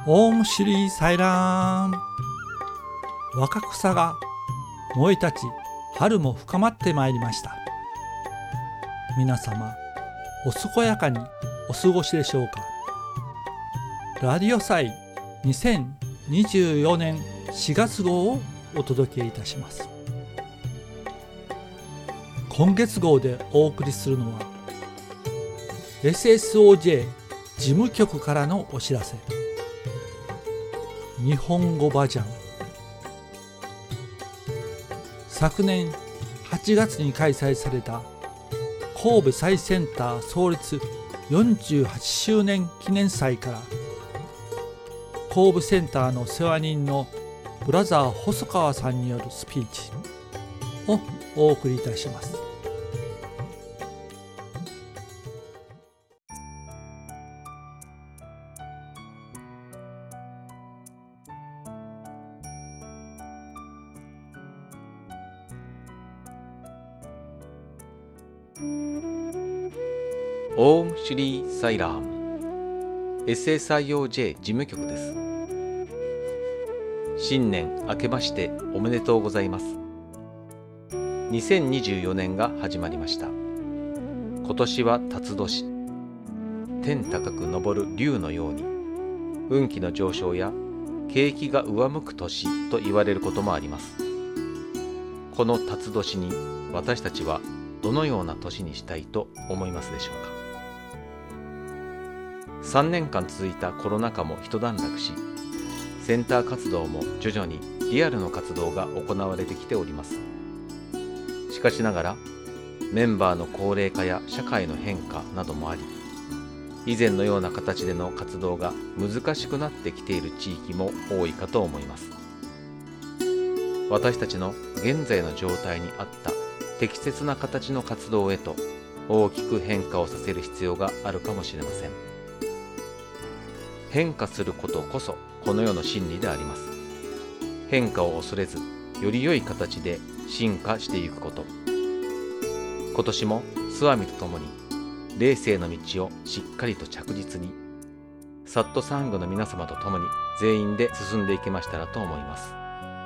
オームシリーサイラーム。若草が燃え立ち、春も深まってまいりました。皆様お健やかにお過ごしでしょうか。ラディオ祭2024年4月号をお届けいたします。今月号でお送りするのは SSOJ 事務局からのお知らせ。日本語バージョン。昨年8月に開催された神戸最センター創立48周年記念祭から神戸センターの世話人のブラザー細川さんによるスピーチをお送りいたします。 オームシュリーサイラーム SSIOJ 事務局です。新年明けましておめでとうございます。2024年が始まりました。今年は辰年、天高く昇る竜のように運気の上昇や景気が上向く年と言われることもあります。この辰年に私たちはどのような年にしたいと思いますでしょうか。3年間続いたコロナ禍も一段落し、センター活動も徐々にリアルの活動が行われてきております。しかしながらメンバーの高齢化や社会の変化などもあり、以前のような形での活動が難しくなってきている地域も多いかと思います。私たちの現在の状態に合った適切な形の活動へと大きく変化をさせる必要があるかもしれません。変化することこそこの世の真理であります。変化を恐れず、より良い形で進化していくこと。今年も諏訪美とともに霊性の道をしっかりと着実に、サットサングの皆様とともに全員で進んでいけましたらと思います。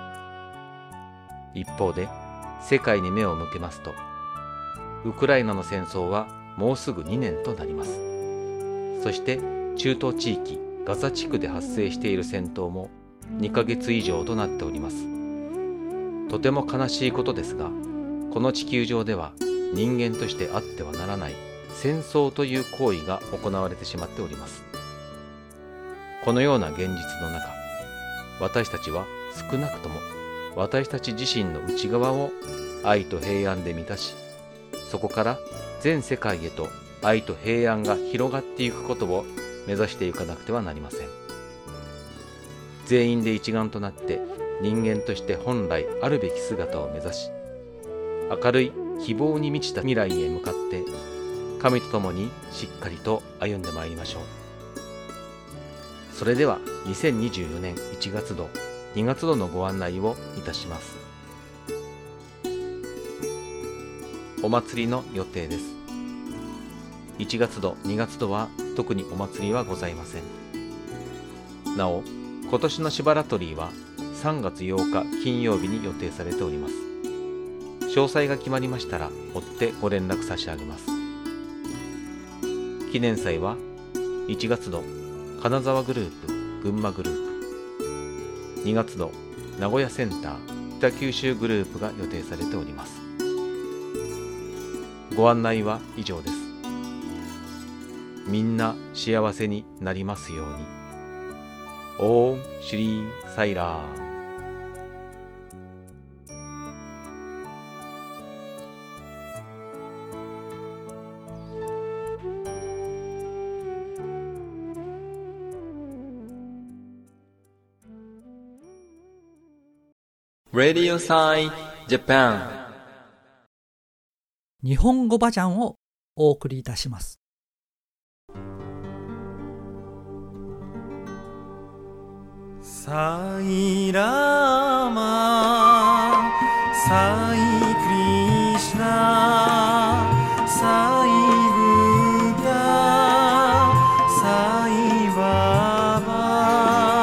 一方で世界に目を向けますと、ウクライナの戦争はもうすぐ2年となります。そして中東地域ガザ地区で発生している戦闘も2ヶ月以上となっております。とても悲しいことですが、この地球上では人間としてあってはならない戦争という行為が行われてしまっております。このような現実の中、私たちは少なくとも私たち自身の内側を愛と平安で満たし、そこから全世界へと愛と平安が広がっていくことを目指していかなくてはなりません。全員で一丸となって人間として本来あるべき姿を目指し、明るい希望に満ちた未来へ向かって神と共にしっかりと歩んでまいりましょう。それでは2024年1月度2月度のご案内をいたします。お祭りの予定です。1月度2月度は特にお祭りはございません。なお、今年のしばらとりは3月8日金曜日に予定されております。詳細が決まりましたら追ってご連絡差し上げます。記念祭は1月度金沢グループ群馬グループ、2月度名古屋センター北九州グループが予定されております。ご案内は以上です。みんな幸せになりますように。オームシュリーサイラー。 Radio Side Japan。 日本語バージョンをお送りいたします。 サイラーマサイクリシナサイブッダサイババ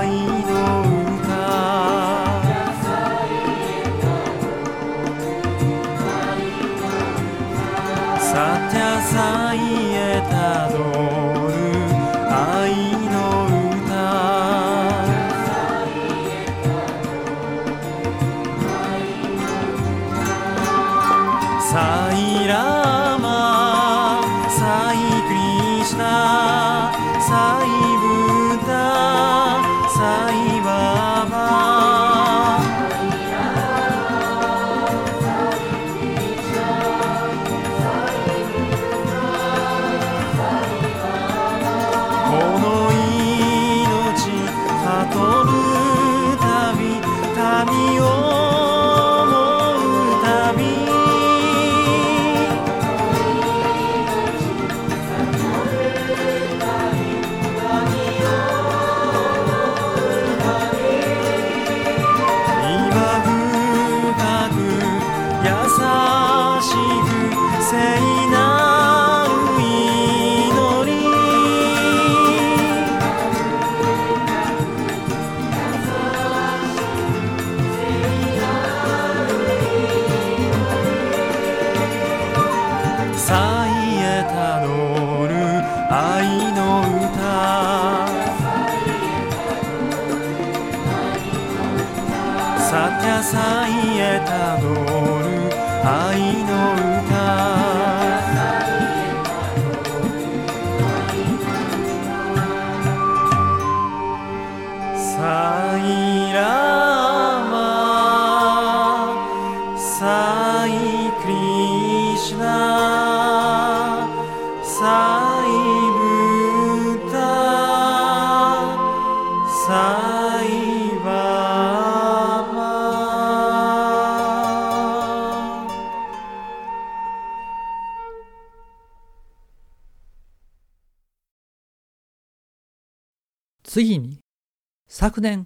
次に、昨年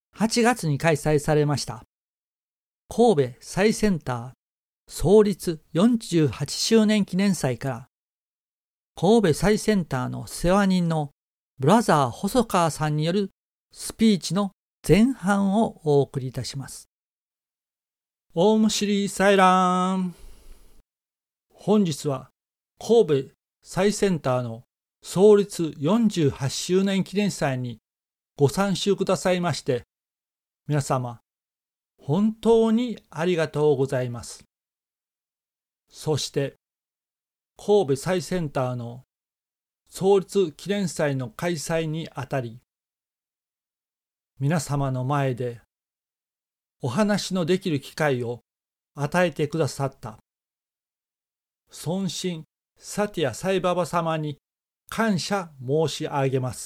8月に開催されました神戸最センター創立48周年記念祭から神戸最センターの世話人のブラザー細川さんによるスピーチの前半をお送りいたします。オームシリーサイラーン。本日は神戸最センターの創立48周年記念祭にご参集くださいまして、皆様本当にありがとうございます。そして神戸最センターの創立記念祭の開催にあたり、皆様の前でお話のできる機会を与えてくださった尊神サティアサイババ様に感謝申し上げます。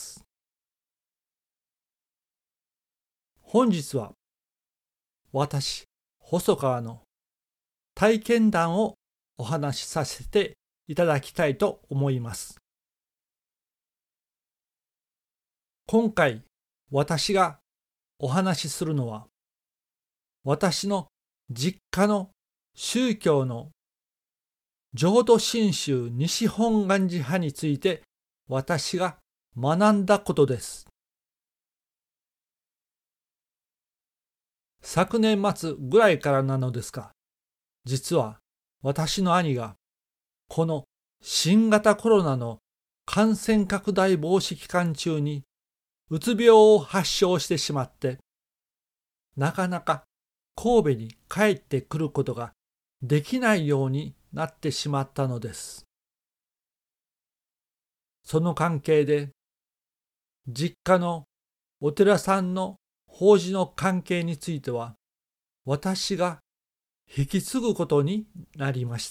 本日は私細川の体験談をお話しさせていただきたいと思います。今回私がお話しするのは、私の実家の宗教の浄土真宗西本願寺派について私が学んだことです。昨年末ぐらいからなのですが、実は私の兄がこの新型コロナの感染拡大防止期間中にうつ病を発症してしまって、なかなか神戸に帰ってくることができないようになってしまったのです。その関係で、実家のお寺さんの法事の関係については、私が引き継ぐことになりました。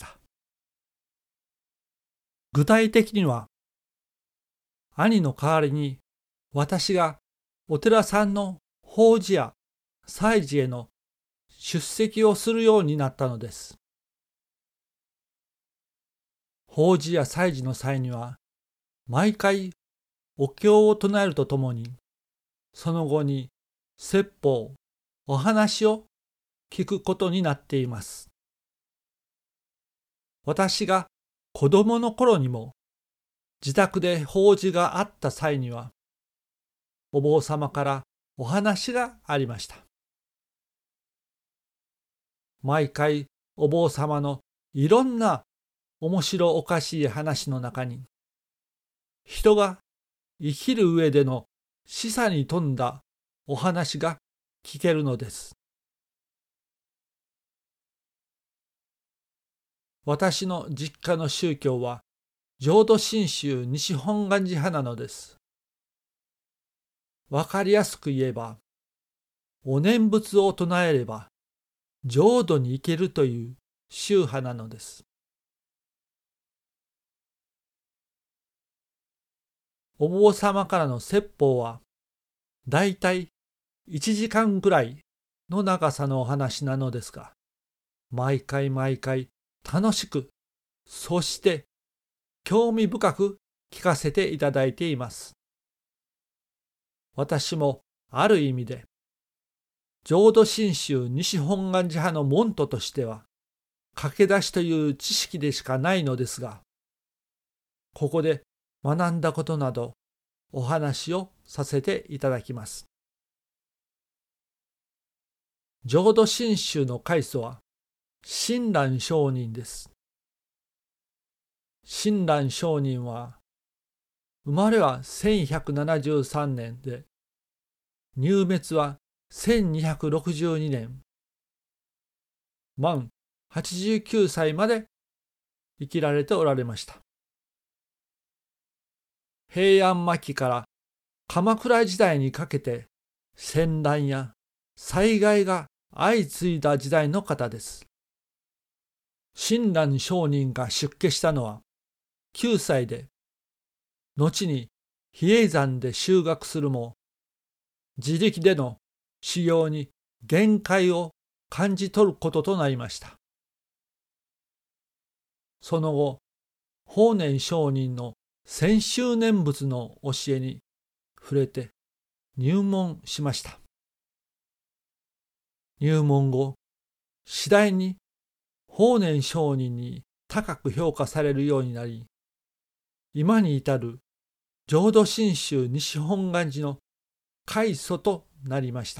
具体的には、兄の代わりに私がお寺さんの法事や祭事への出席をするようになったのです。法事や祭事の際には、毎回お経を唱えるとともに、その後に説法、お話を聞くことになっています。私が子供の頃にも、自宅で法事があった際には、お坊様からお話がありました。毎回お坊様のいろんな面白おかしい話の中に、人が生きる上での示唆に富んだお話が聞けるのです。私の実家の宗教は浄土真宗西本願寺派なのです。わかりやすく言えば、お念仏を唱えれば浄土に行けるという宗派なのです。お坊様からの説法はだいたい1時間くらいの長さのお話なのですが、毎回楽しく、そして興味深く聞かせていただいています。私もある意味で浄土真宗西本願寺派の門徒としては駆け出しという知識でしかないのですが、ここで学んだことなどお話をさせていただきます。浄土真宗の開祖は親鸞上人です。親鸞上人は生まれは1173年で、入滅は1262年、満89歳まで生きられておられました。平安末期から鎌倉時代にかけて戦乱や災害が相次いだ時代の方です。親鸞上人が出家したのは9歳で、後に比叡山で修学するも、自力での修行に限界を感じ取ることとなりました。その後、法然上人の千秋念仏の教えに触れて入門しました。入門後、次第に法然上人に高く評価されるようになり、今に至る浄土真宗西本願寺の開祖となりました。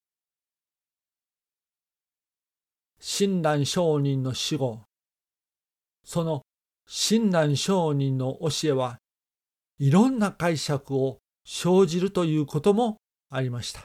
親鸞上人の死後、その親鸞上人の教えはいろんな解釈を生じるということもありました。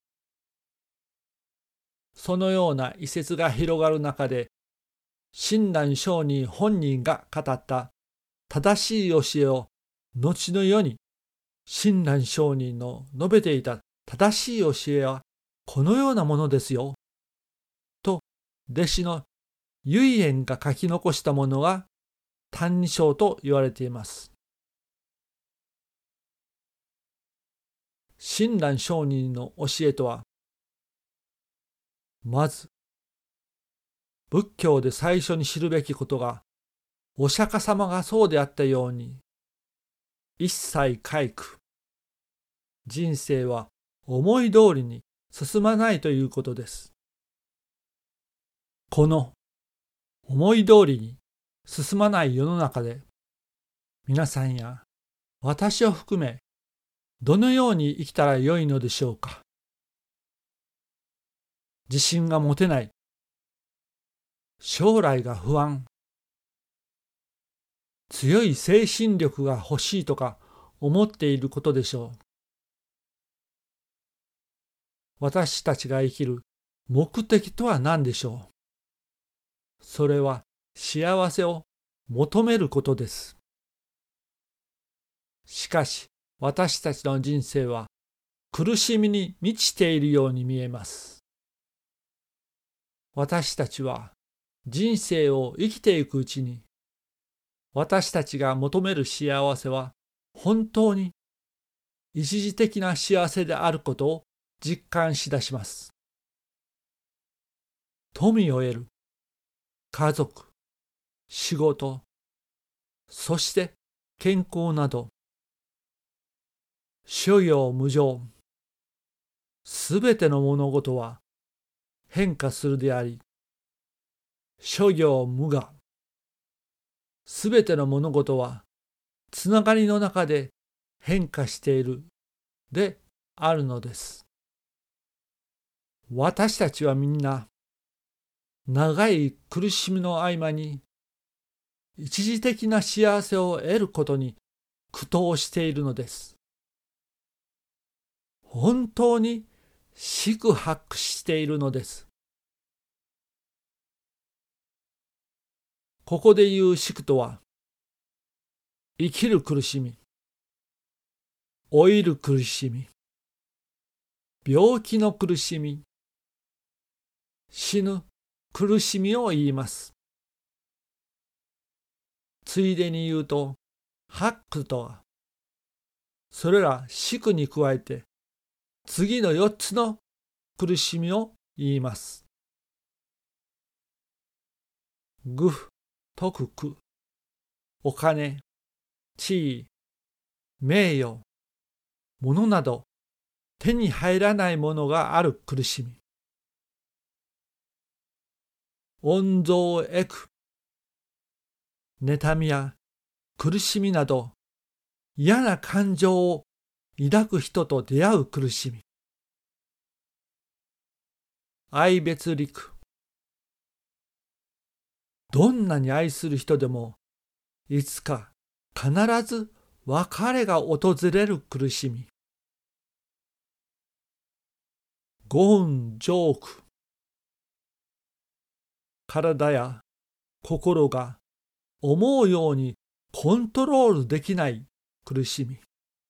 そのような異説が広がる中で、親鸞上人本人が語った正しい教えを後の世に親鸞上人の述べていた正しい教えはこのようなものですよと弟子の唯円が書き残したものが歎異抄と言われています。親鸞上人の教えとは、まず仏教で最初に知るべきことが、お釈迦様がそうであったように、一切皆苦、人生は思い通りに進まないということです。この思い通りに進まない世の中で、皆さんや私を含め、どのように生きたらよいのでしょうか。自信が持てない、将来が不安、強い精神力が欲しいとか思っていることでしょう。私たちが生きる目的とは何でしょう。それは幸せを求めることです。しかし私たちの人生は苦しみに満ちているように見えます。私たちは人生を生きていくうちに、私たちが求める幸せは本当に一時的な幸せであることを実感しだします。富を得る、家族、仕事、そして健康など、諸行無常、すべての物事は変化するであり、諸行無我、すべての物事はつながりの中で変化しているであるのです。 私たちはみんな、長い苦しみの合間に、一時的な幸せを得ることに苦闘しているのです。本当に四苦八苦しているのです。ここで言う四苦とは、生きる苦しみ、老いる苦しみ、病気の苦しみ、死ぬ苦しみを言います。ついでに言うと、八苦とは、それら四苦に加えて、次の4つの苦しみを言います。愚、徳苦、お金、地位、名誉、物など手に入らないものがある苦しみ。怨憎得苦、妬みや苦しみなど嫌な感情を抱く人と出会う苦しみ。愛別離苦、どんなに愛する人でもいつか必ず別れが訪れる苦しみ。五運浄苦、体や心が思うようにコントロールできない苦しみ。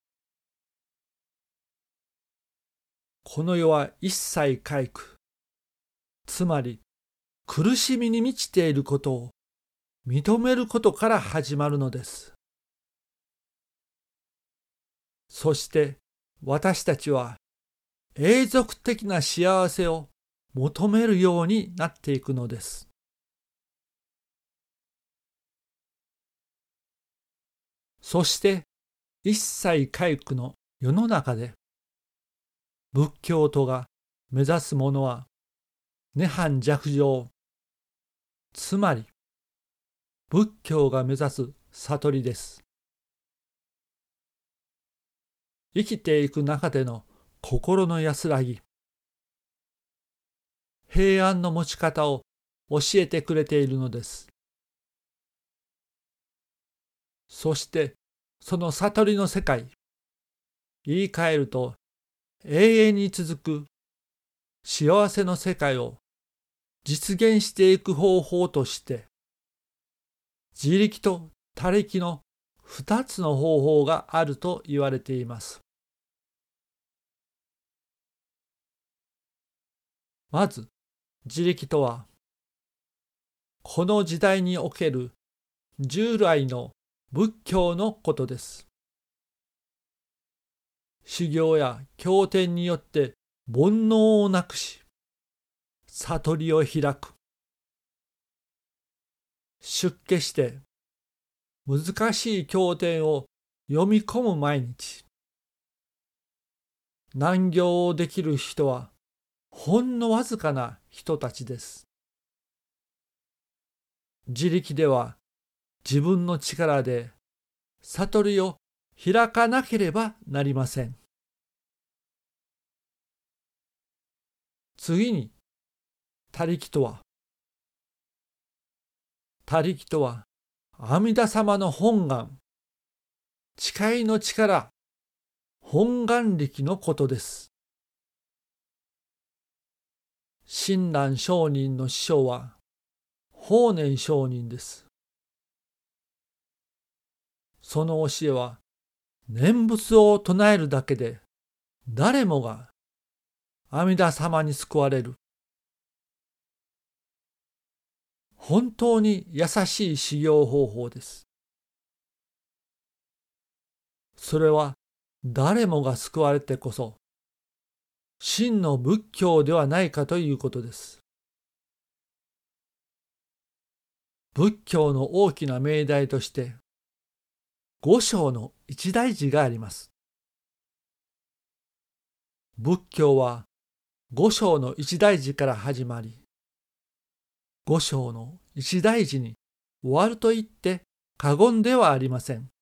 この世は一切皆苦、つまり苦しみに満ちていることを認めることから始まるのです。そして私たちは永続的な幸せを求めるようになっていくのです。そして一切皆苦の世の中で仏教徒が目指すものは涅槃寂静、つまり仏教が目指す悟りです。生きていく中での心の安らぎ、平安の持ち方を教えてくれているのです。そしてその悟りの世界、言い換えると永遠に続く幸せの世界を実現していく方法として、自力と他力の2つの方法があると言われています。まず、自力とは、この時代における従来の仏教のことです。修行や経典によって煩悩をなくし、悟りを開く。出家して難しい経典を読み込む毎日。難行をできる人はほんのわずかな人たちです。自力では自分の力で悟りを開かなければなりません。次に、他力とは、阿弥陀様の本願、誓いの力、本願力のことです。親鸞上人の師匠は法然上人です。その教えは、念仏を唱えるだけで誰もが阿弥陀様に救われる。本当に優しい修行方法です。それは誰もが救われてこそ真の仏教ではないかということです。仏教の大きな命題として五章の一大事があります。仏教は五章の一大事から始まり、五章の一大事に終わると言って過言ではありません。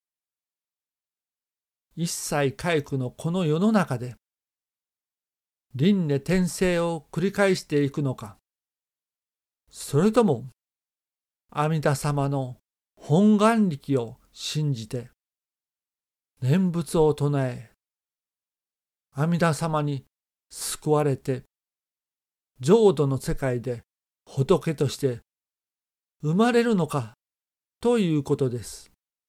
一切皆苦のこの世の中で、 輪廻転生を繰り返していくのか、それとも阿弥陀様の本願力を信じて念仏を唱え、阿弥陀様に救われて浄土の世界で仏として生まれるのかということです。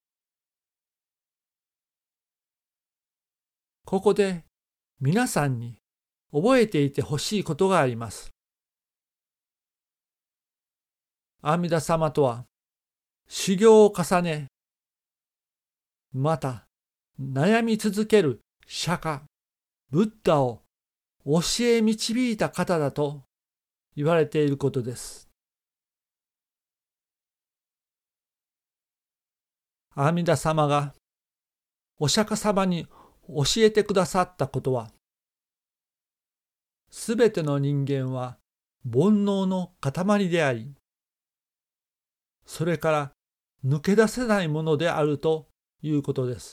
ここで皆さんに覚えていてほしいことがあります。阿弥陀様とは修行を重ね、また悩み続ける釈迦、ブッダを教え導いた方だと言われていることです。阿弥陀様がお釈迦様に教えてくださったことは、すべての人間は煩悩の塊であり、それから抜け出せないものであるということです。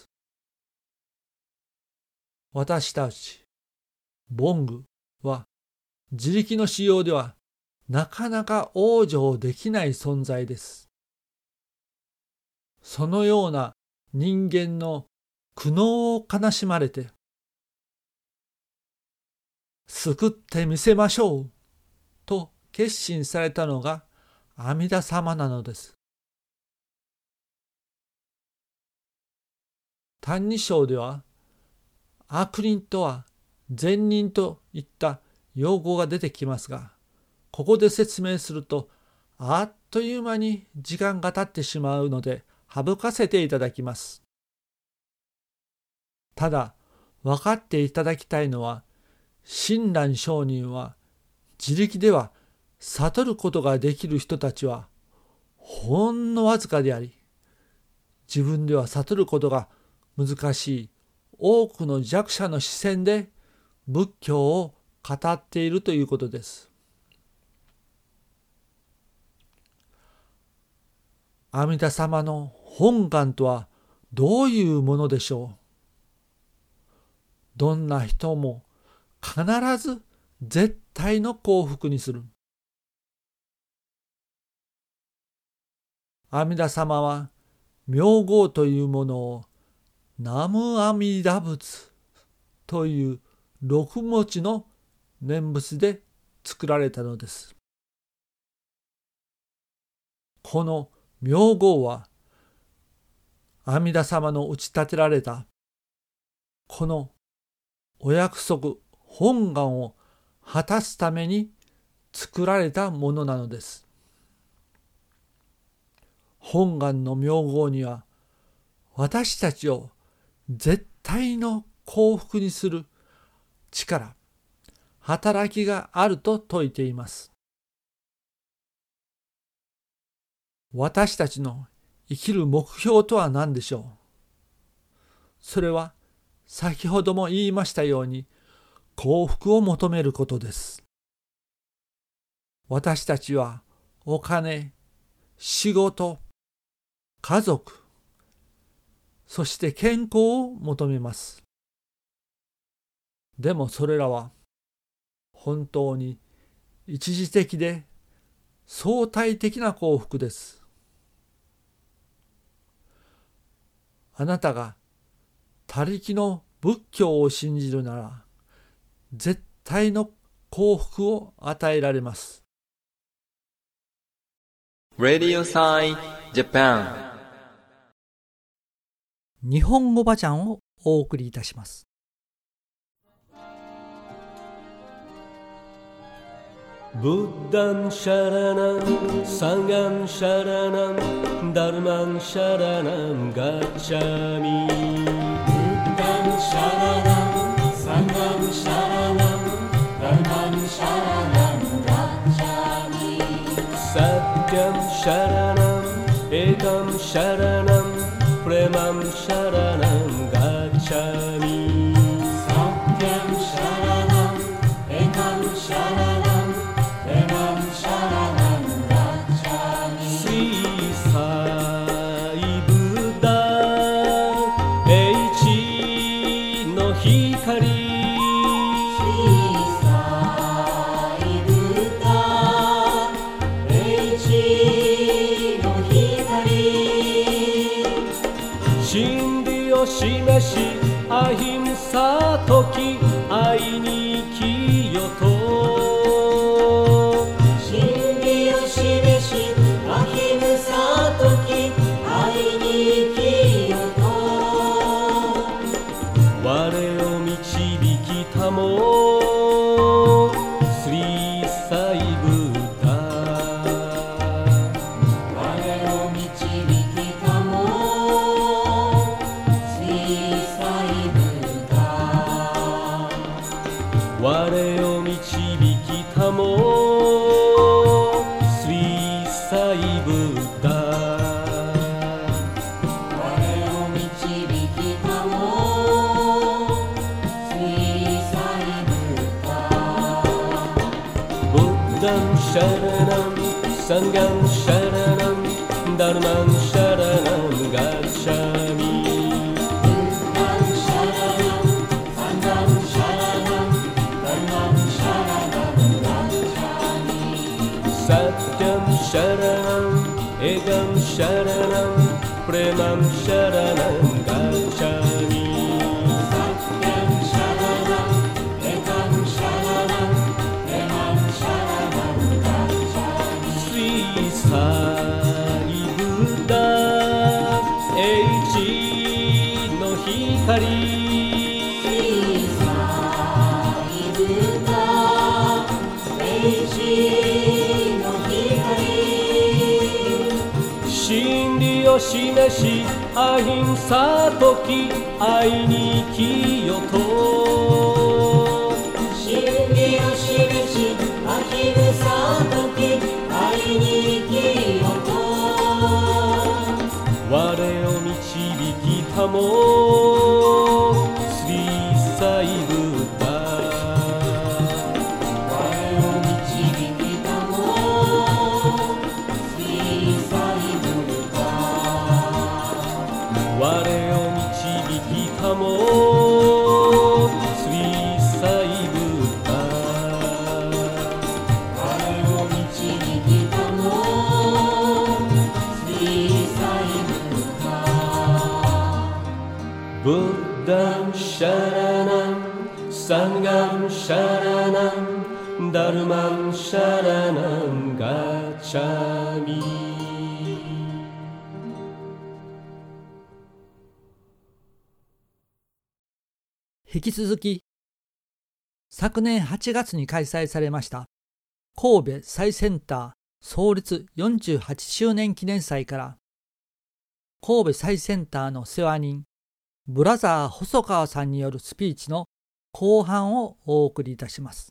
私たち凡愚は自力の使用ではなかなか往生できない存在です。そのような人間の苦悩を悲しまれて、救ってみせましょうと決心されたのが阿弥陀様なのです。「歎異抄」では悪人とは善人といった用語が出てきますが、ここで説明するとあっという間に時間が経ってしまうので省かせていただきます。ただ分かっていただきたいのは、親鸞上人は自力では悟ることができる人たちはほんのわずかであり、自分では悟ることが難しい多くの弱者の視線で仏教を語っているということです。阿弥陀様の本願とはどういうものでしょう。どんな人も必ず絶対の幸福にする。阿弥陀様は名号というものを南無阿弥陀仏という6文字の念仏で作られたのです。この名号は阿弥陀様の打ち立てられたこのお約束本願を果たすために作られたものなのです。本願の名号には私たちを絶対の幸福にする力、働きがあると説いています。私たちの生きる目標とは何でしょう。それは先ほども言いましたように幸福を求めることです。私たちはお金、仕事、家族、そして健康を求めます。でもそれらは本当に一時的で相対的な幸福です。あなたが他力の仏教を信じるなら絶対の幸福を与えられます。 Radio Sai Japan。 日本語バチャンをお送りいたします。 ブッダンシャラナン、サンガンシャラナン、ダルマンシャラナン、ガッチャミ。ブッダンシャラナン、サンガンシャラナン、ダルマンシャラナン、ガッチャミ。サッティャンシャラナン、エタンシャラナン、プレマンシャラナン、ガッチャミ。サッティャンシャラナン、エタンシャラナン、光の示しアヒンサ時愛に生きよと真理を示しアヒンサ時愛に生きよと我を導きたもスリーサイブダ我を導きたも水彩ブダ我を導きたもスリーサイブダ我を導きたも水彩ブダブッダンシャラナンサンガンシャラナンダルマンシャラナンガッシャミサッティャンシャラナンエガンシャラナンプレマンシャラナンガッシャミスリーサイブダエイジの光真理を示しアヒンサ時愛に生きよと真理を示しアヒンサ時愛に生きよと我を導きたもスリーサイブダ我を導きたも水彩ブダ我を導きたもスリーサイブダ我を導きたも水彩ブダブッダンシャラナンサンガンシャラナンダルマンシャラナンガチャミ引き続き、昨年8月に開催されました神戸最センター創立48周年記念祭から神戸最センターの世話人ブラザー細川さんによるスピーチの後半をお送りいたします。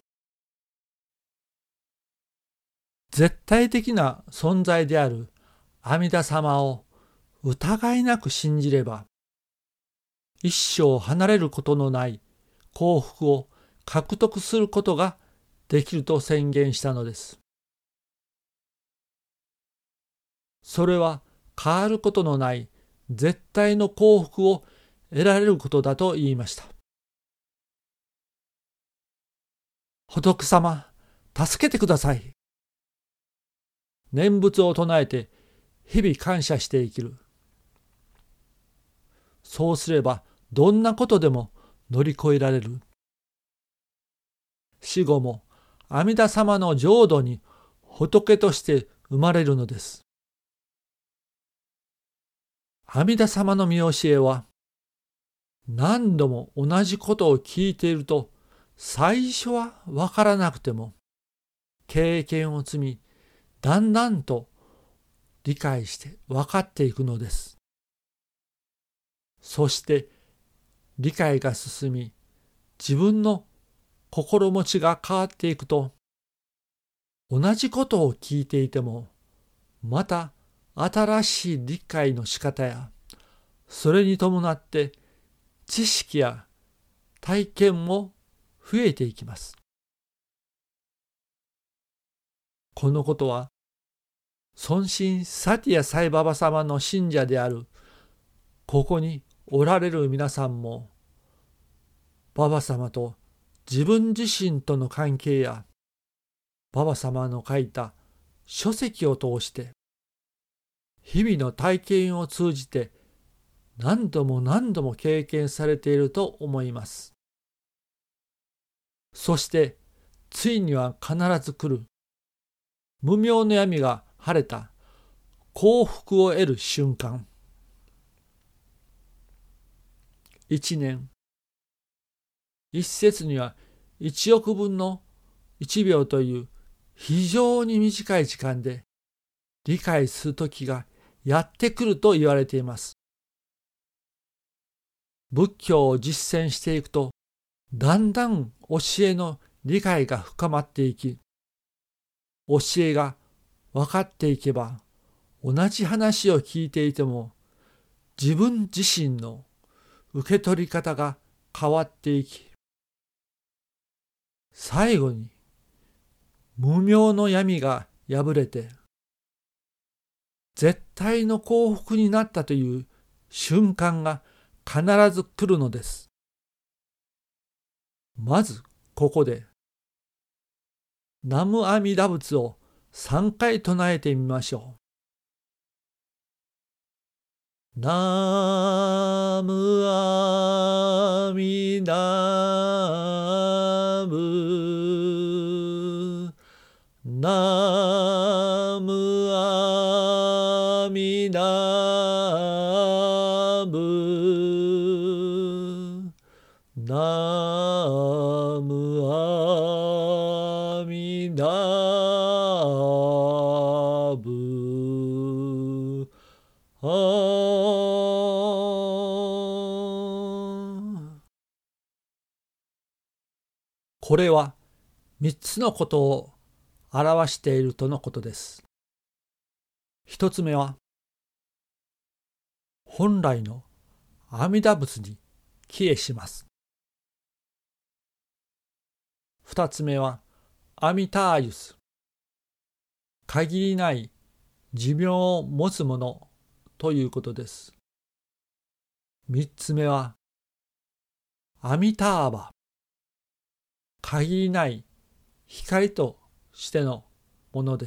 絶対的な存在である阿弥陀様を疑いなく信じれば、一生離れることのない幸福を獲得することができると宣言したのです。それは変わることのない絶対の幸福を得られることだと言いました。仏様、助けてください。念仏を唱えて日々感謝して生きる。そうすればどんなことでも乗り越えられる。死後も阿弥陀様の浄土に仏として生まれるのです。阿弥陀様の見教えは、何度も同じことを聞いていると、最初はわからなくても、経験を積み、だんだんと理解して分かっていくのです。そして理解が進み、自分の心持ちが変わっていくと、同じことを聞いていても、また新しい理解の仕方や、それに伴って知識や体験も増えていきます。このことは、尊神サティアサイババ様の信者であるここにおられる皆さんも、ババ様と自分自身との関係や、ババ様の書いた書籍を通して、日々の体験を通じて何度も何度も経験されていると思います。そしてついには必ず来る無明の闇が晴れた幸福を得る瞬間。一年、一節には1億分の1秒という非常に短い時間で理解する時がやってくると言われています。仏教を実践していくと、だんだん教えの理解が深まっていき、教えが分かっていけば、同じ話を聞いていても、自分自身の受け取り方が変わっていき、最後に無明の闇が破れて、絶対の幸福になったという瞬間が必ず来るのです。まずここで南無阿弥陀仏を3回唱えてみましょう。南無阿弥陀仏、南無阿弥陀仏、南無阿弥陀仏。これは3つのことを表しているとのことです。1つ目は、本来の阿弥陀仏に帰依します。2つ目は、阿弥陀アユス、限りない寿命を持つものということです。3つ目は、阿弥陀アバ、限りない光としてのものです。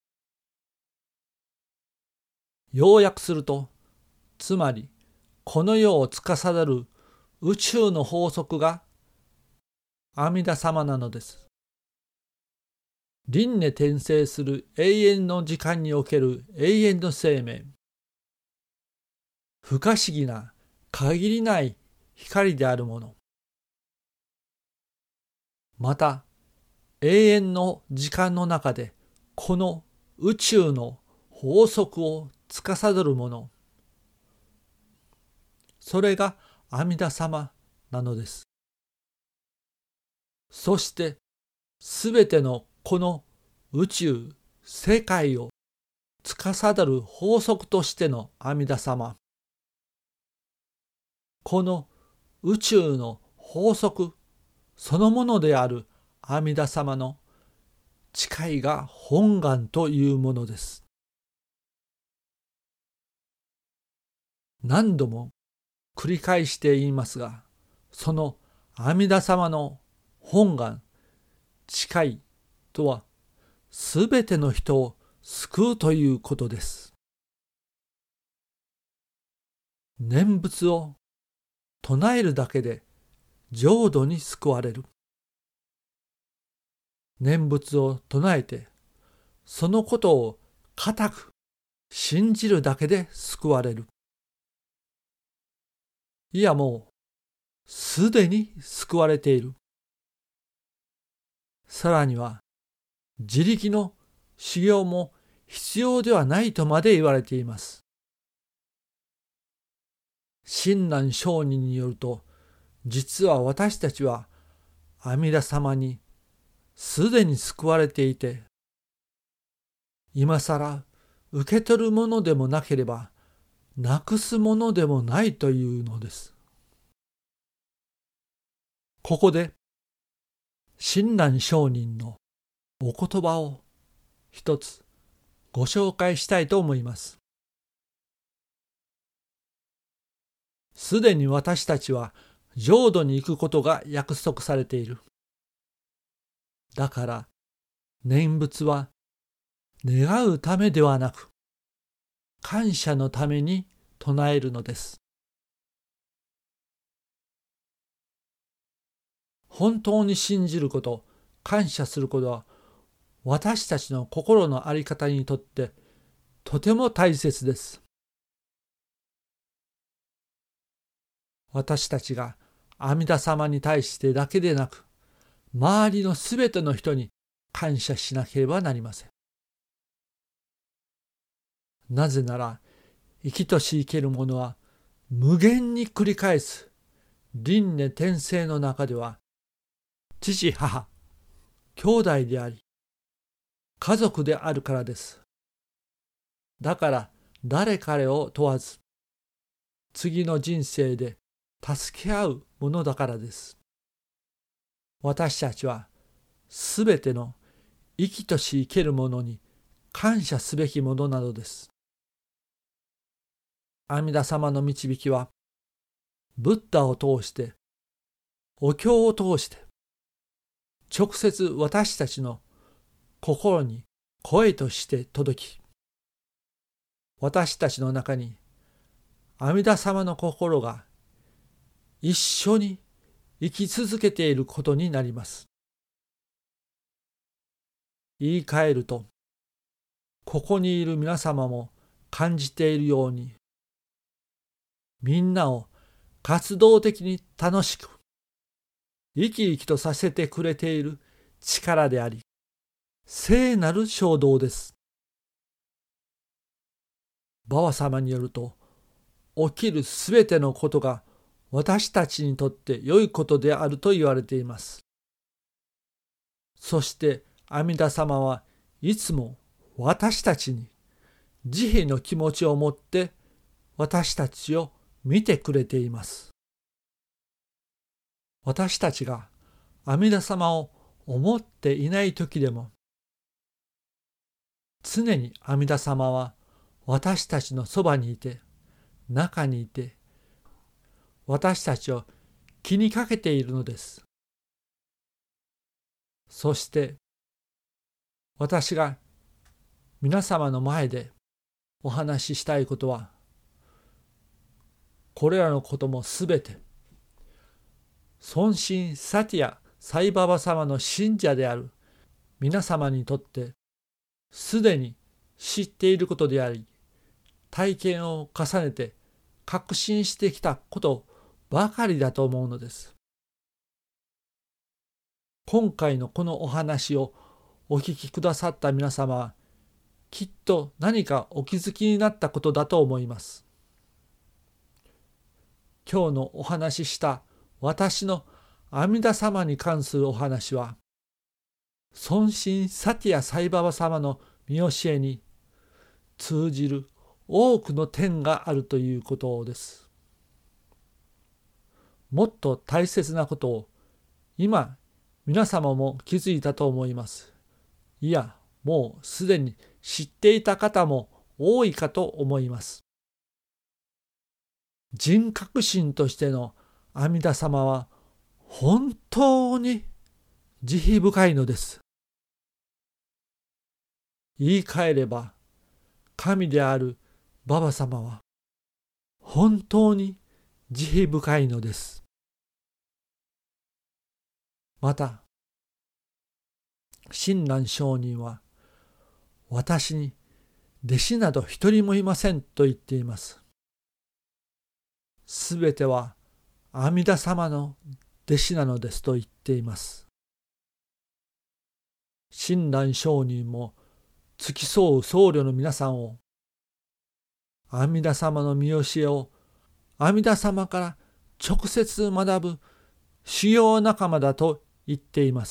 要約すると、つまりこの世を司る宇宙の法則が阿弥陀様なのです。輪廻転生する永遠の時間における永遠の生命、不可思議な限りない光であるもの、また永遠の時間の中でこの宇宙の法則を司るもの、それが阿弥陀様なのです。そしてすべてのこの宇宙、世界を司る法則としての阿弥陀様、この宇宙の法則そのものである阿弥陀様の誓いが本願というものです。何度も繰り返して言いますが、その阿弥陀様の本願、誓いとは、すべての人を救うということです。念仏を唱えるだけで浄土に救われる。念仏を唱えて、そのことを固く信じるだけで救われる。いやもう、すでに救われている。さらには、自力の修行も必要ではないとまで言われています。親鸞上人によると、実は私たちは阿弥陀様にすでに救われていて、今さら受け取るものでもなければ、なくすものでもないというのです。ここで、親鸞上人のお言葉を一つご紹介したいと思います。すでに私たちは浄土に行くことが約束されている。だから、念仏は願うためではなく、感謝のために唱えるのです。 本当に信じること、感謝することは、私たちの心の在り方にとってとても大切です。私たちが阿弥陀様に対してだけでなく、周りのすべての人に感謝しなければなりません。なぜなら、生きとし生けるものは無限に繰り返す輪廻転生の中では、父母、兄弟であり、家族であるからです。だから誰彼を問わず、次の人生で助け合うものだからです。私たちはすべての生きとし生けるものに感謝すべきものなのです。阿弥陀様の導きは、ブッダを通して、お経を通して、直接私たちの心に声として届き、私たちの中に阿弥陀様の心が一緒に生き続けていることになります。言い換えると、ここにいる皆様も感じているように、みんなを活動的に楽しく、生き生きとさせてくれている力であり、聖なる衝動です。ババ様によると、起きるすべてのことが私たちにとって良いことであると言われています。そして阿弥陀様はいつも私たちに慈悲の気持ちを持って私たちを見てくれています。私たちが阿弥陀様を思っていない時でも、常に阿弥陀様は私たちのそばにいて、中にいて、私たちを気にかけているのです。そして、私が皆様の前でお話ししたいことは、これらのこともすべて、尊神サティア・サイババ様の信者である皆様にとって、すでに知っていることであり、体験を重ねて確信してきたことばかりだと思うのです。今回のこのお話をお聞きくださった皆様は、きっと何かお気づきになったことだと思います。今日のお話しした私の阿弥陀様に関するお話は、尊神サティア・サイババ様の見教えに通じる多くの点があるということです。もっと大切なことを今皆様も気づいたと思います。いや、もうすでに知っていた方も多いかと思います。人格心としての阿弥陀様は本当に慈悲深いのです。言い換えれば、神であるババ様は本当に慈悲深いのです。また、親鸞上人は、私に弟子など一人もいませんと言っています。すべては阿弥陀様の弟子なのですと言っています。親鸞上人も付き添う僧侶の皆さんを、阿弥陀様の見教えを阿弥陀様から直接学ぶ修行仲間だと言っています。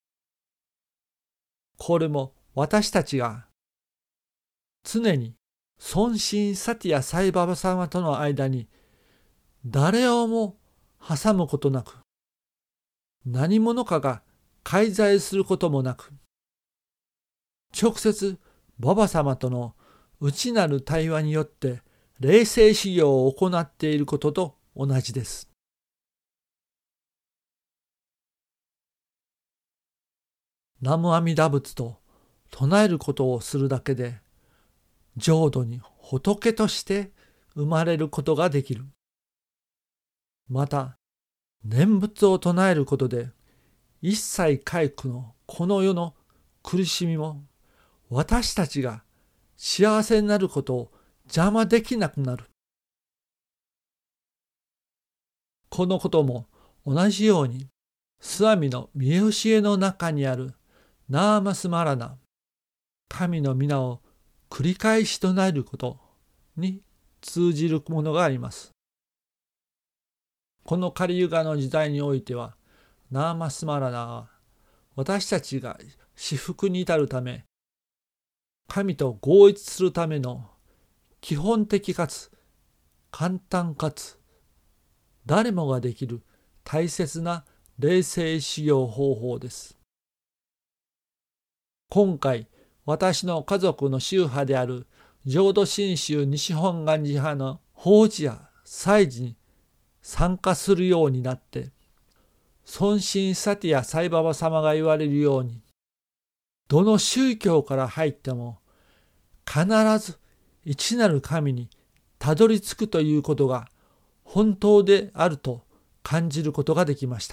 これも私たちが常に尊神サティア・サイババ様との間に誰をも挟むことなく、何者かが介在することもなく、直接ババ様との内なる対話によって霊性修行を行っていることと同じです。南無阿弥陀仏と唱えることをするだけで、浄土に仏として生まれることができる。また、 念仏を唱えることで一切皆苦のこの世の苦しみも私たちが幸せになることを邪魔できなくなる。このことも同じようにスワミの見教えの中にあるナーマスマラナ、神の皆を繰り返し唱えることに通じるものがあります。このカリユガの時代においては、ナーマスマラナは私たちが至福に至るため、神と合一するための基本的かつ簡単かつ誰もができる大切な霊性修行方法です。今回、私の家族の宗派である浄土真宗西本願寺派の法事や祭事に参加するようになって、尊神サティアサイババ様が言われるように、どの宗教から入っても必ず一なる神にたどり着くということが本当であると感じることができました。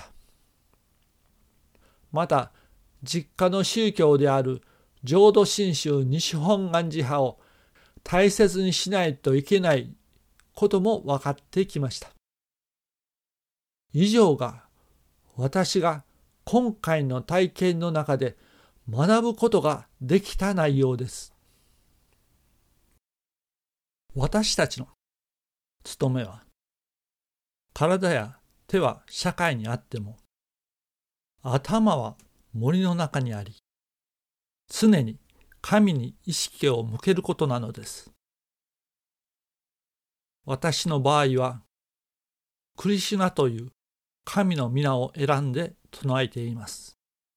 また、実家の宗教である浄土真宗西本願寺派を大切にしないといけないことも分かってきました。以上が私が今回の体験の中で学ぶことができた内容です。私たちの務めは、体や手は社会にあっても、頭は森の中にあり、常に神に意識を向けることなのです。私の場合は、クリシュナという神の皆を選んで唱えています。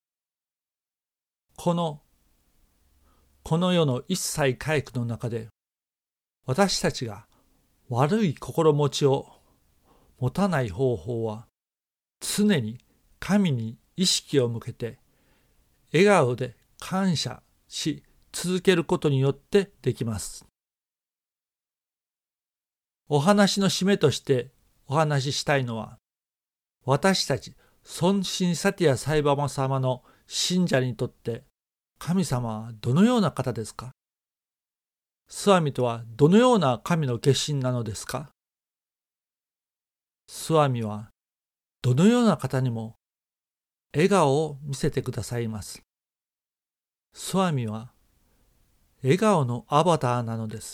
この世の一切皆苦の中で、私たちが悪い心持ちを持たない方法は、常に神に意識を向けて、笑顔で感謝し続けることによってできます。お話の締めとしてお話ししたいのは、私たち尊神サティアサイババ様の信者にとって神様はどのような方ですか？スワミとはどのような神の化身なのですか？スワミはどのような方にも笑顔を見せてくださいます。スワミは笑顔のアバターなのです。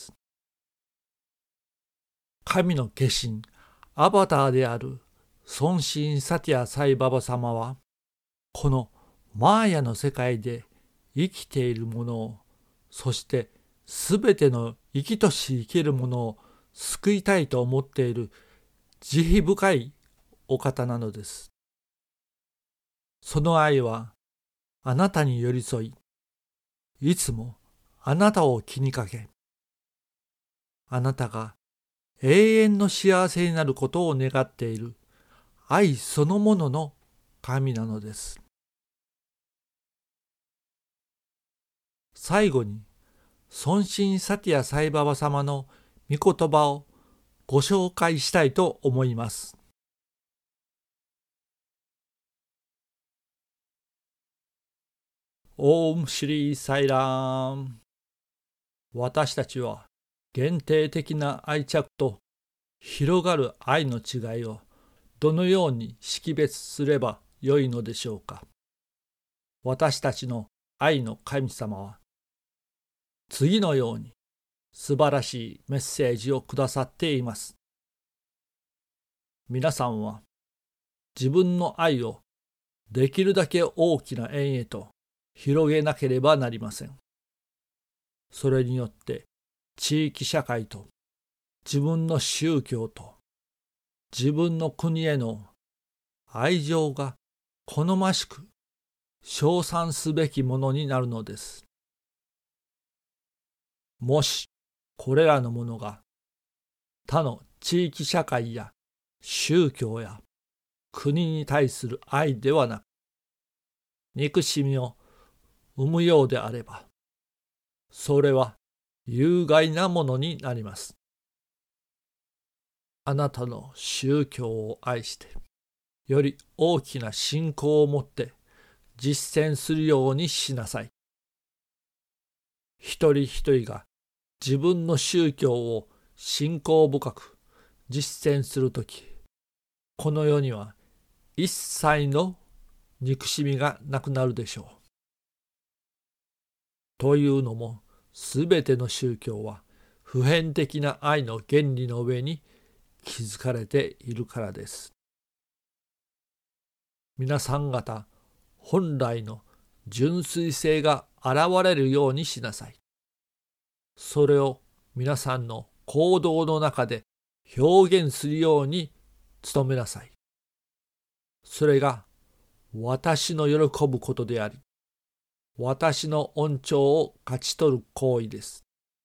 神の化身、アバターである尊神サティアサイババ様は、このマーヤの世界で生きているものを、そしてすべての生きとし生けるものを救いたいと思っている慈悲深いお方なのです。その愛はあなたに寄り添い、いつもあなたを気にかけ、あなたが永遠の幸せになることを願っている愛そのものの神なのです。最後に、尊神サティアサイババ様の御言葉をご紹介したいと思います。オームシリーサイラーム。私たちは限定的な愛着と広がる愛の違いをどのように識別すればよいのでしょうか。私たちの愛の神様は次のように素晴らしいメッセージをくださっています。皆さんは自分の愛をできるだけ大きな円へと広げなければなりません。それによって地域社会と自分の宗教と自分の国への愛情が好ましく称賛すべきものになるのです。もしこれらのものが他の地域社会や宗教や国に対する愛ではなく、憎しみを生むようであれば、それは有害なものになります。あなたの宗教を愛して、 より大きな信仰を持って実践するようにしなさい。一人一人が自分の宗教を信仰深く実践するとき、この世には一切の憎しみがなくなるでしょう。というのも、すべての宗教は普遍的な愛の原理の上に築かれているからです。皆さん方、本来の純粋性が現れるようにしなさい。それを皆さんの行動の中で表現するように努めなさい。それが私の喜ぶことであり、私の恩寵を勝ち取る行為です。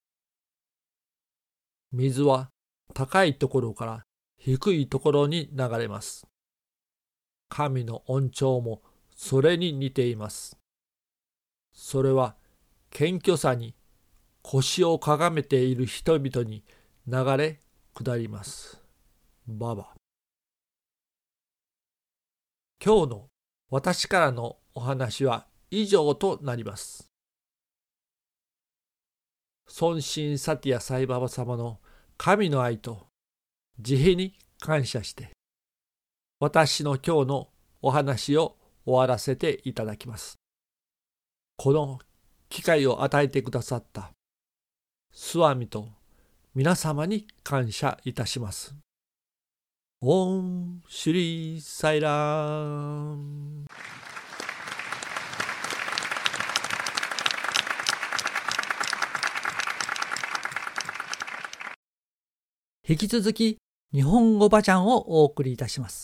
水は高いところから低いところに流れます。神の恩寵もそれに似ています。それは謙虚さに腰をかがめている人々に流れ下ります。ババ。今日の私からのお話は以上となります。尊神サティアサイババ様の神の愛と慈悲に感謝して、私の今日のお話を終わらせていただきます。この機会を与えてくださったスワミと皆様に感謝いたします。オンシュリーサイラーム。引き続き日本語バージョンをお送りいたします。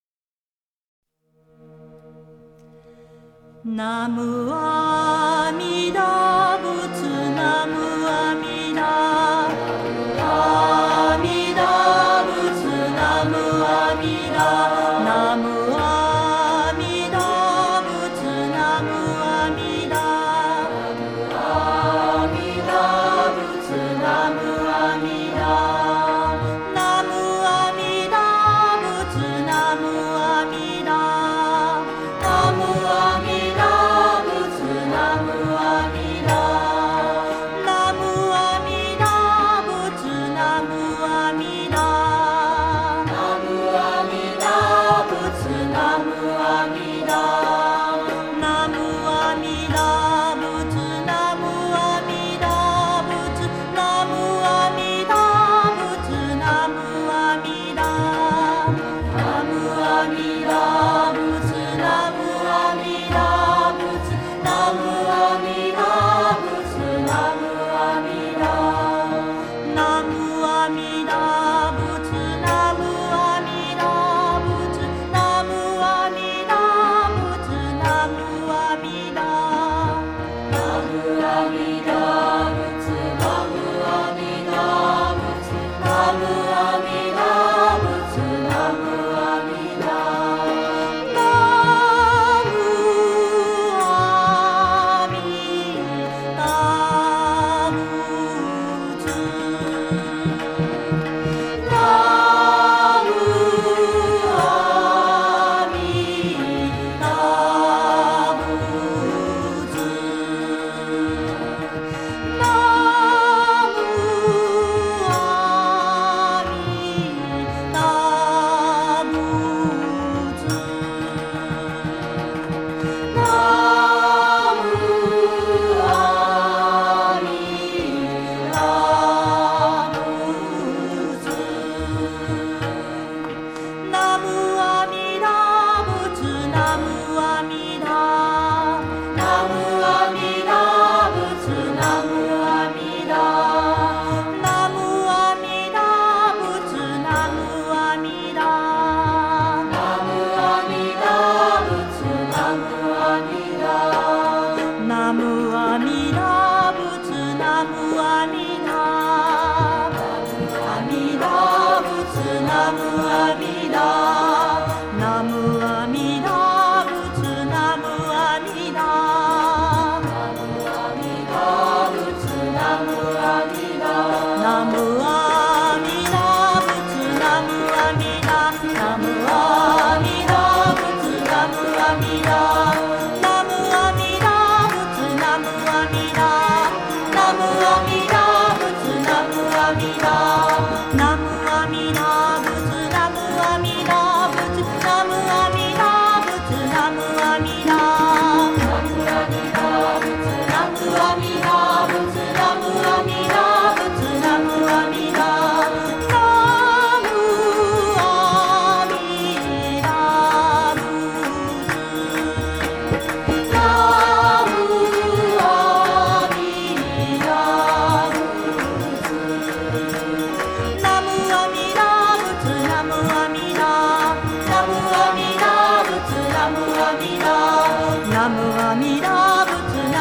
ナムアミダ仏ナムアミダアミダ仏ナムアミダナムアミダ仏ナムアミダアミダ仏ナムアミダナムアミダ仏ナムアミダナムアミダ仏ナムアミダ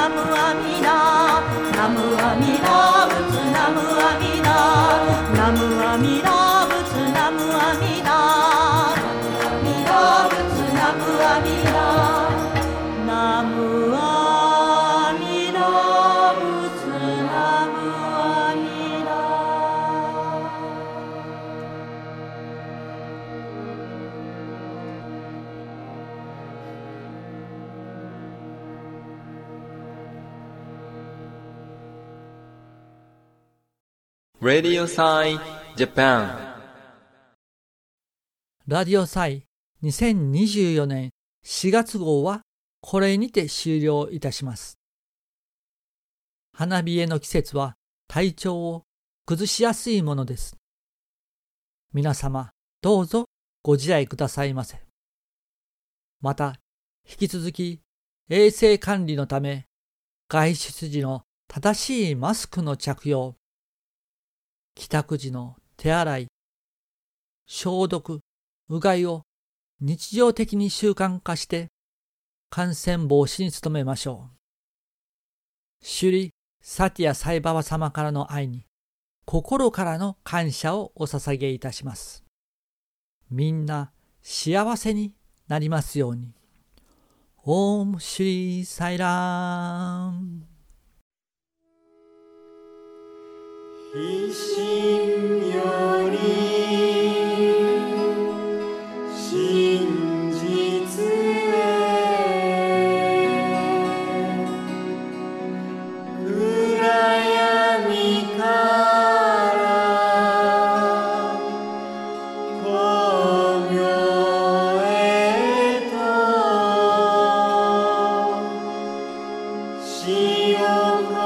ナムアミダナムアミダ仏ナムアミダナムアミダ仏ナムアミダナムアミダ仏ナムアミダナムアミダ仏ナムアミダ。 Radio Sai Japan ラディオ祭2024年4月号はこれにて終了いたします。花冷えの季節は体調を崩しやすいものです。皆様どうぞご自愛くださいませ。また引き続き衛生管理のため外出時の正しいマスクの着用、帰宅時の手洗い、消毒、うがいを日常的に習慣化して感染防止に努めましょう。シュリ・サティア・サイババ様からの愛に心からの感謝をお捧げいたします。みんな幸せになりますように。オームシュリ・サイラーム。 一心より真実へ暗闇から光明へと死を